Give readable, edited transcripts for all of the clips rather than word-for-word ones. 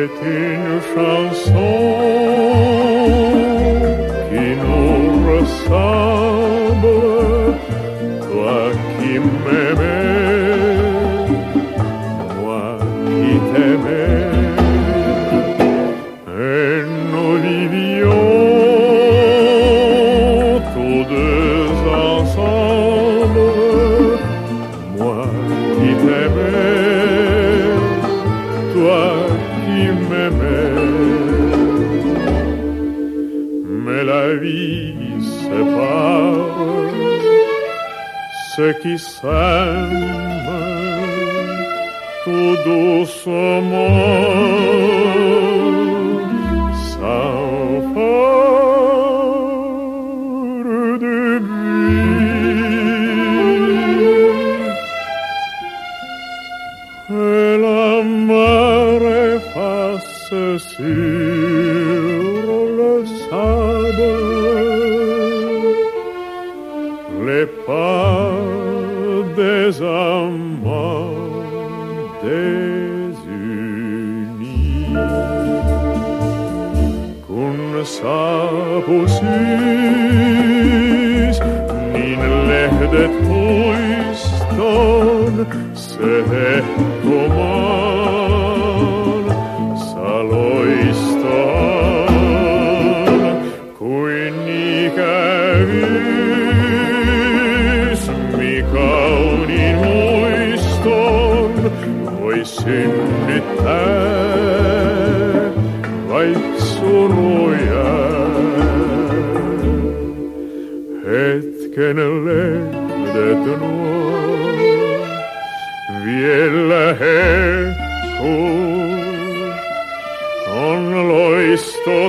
C'est une chanson qui nous ressemble, toi qui m'aimais, moi qui t'aimais, et nous vivions tous deux ensemble, moi qui t'aimais, toi qui m'aimais. Mais la vie sépare ceux qui s'aiment tout doucement, sans faire de bruit. Et la mer efface sur le sable les pas des amants désunis. Kun saapuisis, niin lehdet puiston se hehkumaan saloistaan, kuin ikävyysmi kauniin muiston voi synnyttää vaik suruja. Hetken lehdet nuo vielä hehkuu, on loisto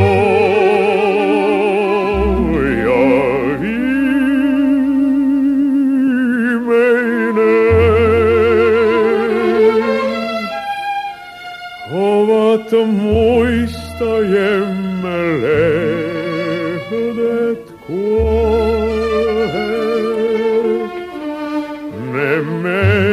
tuo ja viimeinen. Ovat muistajemme lehdet kuolleet, ne